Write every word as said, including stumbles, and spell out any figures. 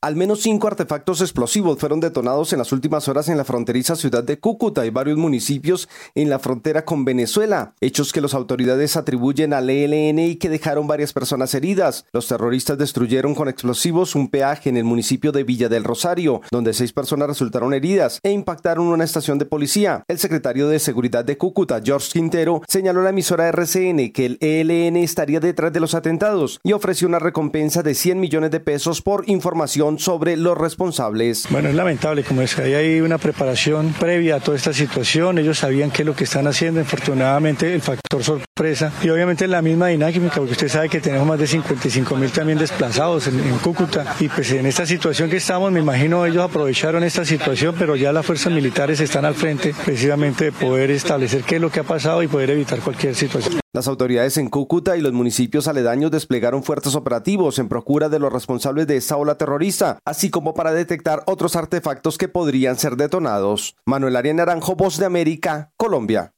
Al menos cinco artefactos explosivos fueron detonados en las últimas horas en la fronteriza ciudad de Cúcuta y varios municipios en la frontera con Venezuela, hechos que las autoridades atribuyen al E L N y que dejaron varias personas heridas. Los terroristas destruyeron con explosivos un peaje en el municipio de Villa del Rosario, donde seis personas resultaron heridas e impactaron una estación de policía. El secretario de Seguridad de Cúcuta, George Quintero, señaló a la emisora R C N que el E L N estaría detrás de los atentados y ofreció una recompensa de cien millones de pesos por información sobre los responsables. Bueno, es lamentable, como es que hay ahí una preparación previa a toda esta situación. Ellos sabían qué es lo que están haciendo. Afortunadamente, el factor sorpresa y obviamente la misma dinámica, porque usted sabe que tenemos más de cincuenta y cinco mil también desplazados en, en Cúcuta. Y pues en esta situación que estamos, me imagino ellos aprovecharon esta situación, pero ya las fuerzas militares están al frente precisamente de poder establecer qué es lo que ha pasado y poder evitar cualquier situación. Las autoridades en Cúcuta y los municipios aledaños desplegaron fuertes operativos en procura de los responsables de esta ola terrorista, así como para detectar otros artefactos que podrían ser detonados. Manuel Arias Naranjo, Voz de América, Colombia.